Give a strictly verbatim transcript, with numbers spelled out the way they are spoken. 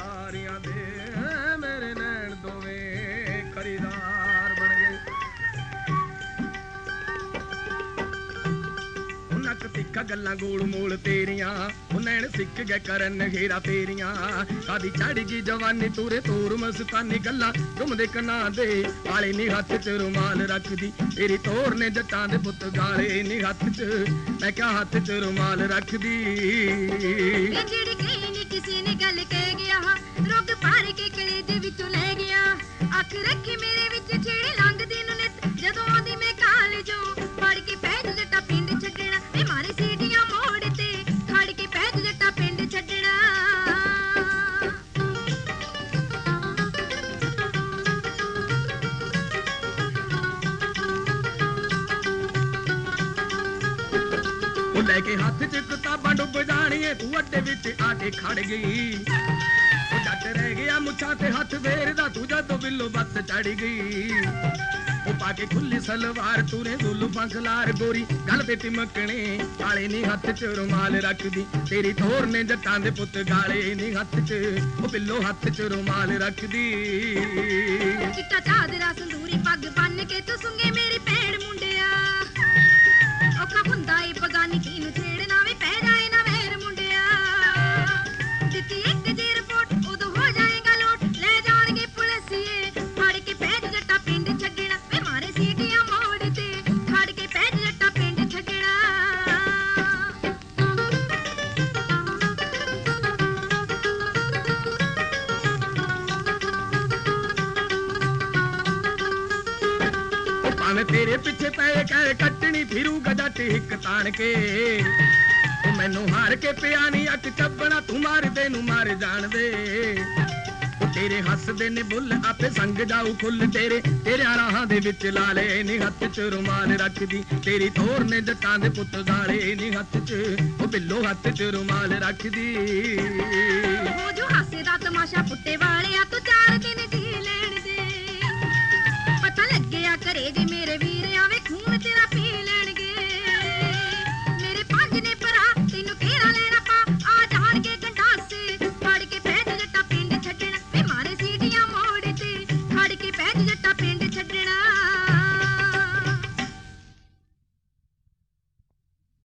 यारियां दे मेरे नैन दोवें खरीदार बन गए। नक तिखा गल्लां गोल मोल तेरियां नैन सिख गए करन घेरा तेरियां। कादी चढ़ गई जवानी तूरे तूर मस्तानी गल्लां घुमदे कना दे आले नी हथ च रुमाल रखदी तेरी तोर ने जट्टां दे पुत गाले नी हथ च मैं क्या हथ च रुमाल रखदी। ਜਿਹੜੀ ਕਹੀ ਨੀ ਕਿਸੇ ਨੇ ਗੱਲ ਕਹਿ ਗਿਆ ਰੁੱਗ ਪਾਰ ਕੇ ਕਲੇਜੇ ਵਿੱਚੋਂ ਲੈ ਗਿਆ। ਅੱਖ ਰੱਖੀ ਮੇਰੇ ਵਿੱਚ ਛੇੜੇ ਲੰਘਦੀ ਨੂੰ ਨਿਤ ਜਦੋਂ ਆਉਂਦੀ ਮੈਂ ਕਾਲਜੋਂ ਫੜ ਕੇ ਪੈਜ ਜੱਟਾ ਪਿੰਡ ਛੱਡਣਾ ਵੇ ਮਾਰੇ ਸੀਟੀਆਂ ਮੋੜ ਤੇ ਖੜ ਕੇ ਪੈਜ ਜੱਟਾ ਪਿੰਡ ਛੱਡਣਾ। लेके हाथ च किताबां डुब जानिए तू अड्डे विच आके खड़ गई। जट रह गया मुछां ते हथ फेरदा तू जदों बिल्लो बस चढ़ गई। ओ पाके खुली सलवार तूरे जुल्फां खलार गोरी गल ते टिमकणे काले नी हथ च रुमाल रखदी तेरी थोर ने जट्टां दे पुत गाले नी हथ च ओ बिल्लो हथ च रुमाल रखदी। चिट्टा चादरा संदूरी पग बन के तू सुंगे मेरी भैण मुंडिया औखा हुंदा ए बगानी किनू छेड़ना वे पै जाए ना वैर मुंडिया। दित्ती एक जी रिपोर्ट उदों हो जाएगा लोट ले जाणगे पुलिसिए फड़ के पैज जट्टा पिंड छड्डना वे मारे सीटियां मोड़ ते खड़ के पैज जट्टा पिंड छड्डना। भावें तेरे पिछे पै कह कटनी फिरूगा जट हिक तान के मैनू हार के पिया नी अक चबना तू मार दे नू मार जान दे। तेरे हसदे ने बुल आपे संग जाऊ खुल तेरे तेरे राहां दे विच लाले नी हथ च रुमाल रखदी तेरी थोर ने जट्टां दे पुत गाले नी हथ च ओ बिल्लो हथ च रुमाल रखदी। हो जो हासे दा तमाशा पुट्टे वाला